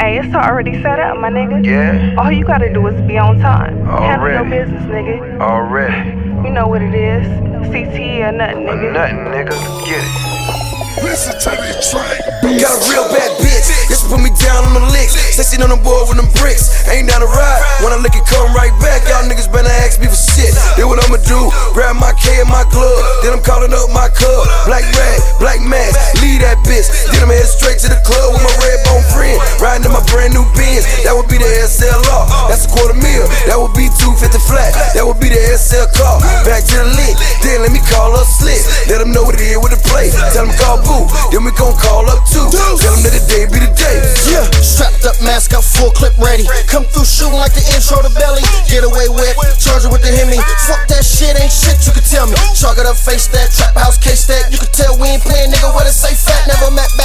Hey, it's already set up, my nigga. Yeah? All you gotta do is be on time. Handle your Already. business, nigga. Already. You know what it is. CTE or nothing, nigga. Nothing, nigga. Get it. Listen to this track. Got a real bad bitch, just put me down on the licks. Sexy on the board with them bricks. Ain't down to ride, when I lick it come right back. Y'all niggas better ask me for shit. Then what I'ma do, grab my K and my glove. Then I'm calling up my cub. Black rag, black mask, leave that bitch. Then I'm head straight to the club with my red bone friend. Riding in my brand new Benz, that would be the SLR. That's $250,000, that would be 250 flat. That would be the SL car. Back to the lick, then let me call up Slick. Let them know what it is with the play. Tell them call Boo, then we gon' call up too. Tell them that the day be the day. Yeah, strapped up, mask up, full clip ready. Come through shooting like the intro to Belly. Get away with, charge it with the Hemi. Fuck that shit, ain't shit you can tell me. Chalk it up, face that, trap house case that. You can tell we ain't playing, nigga, what it say fat. Never met back.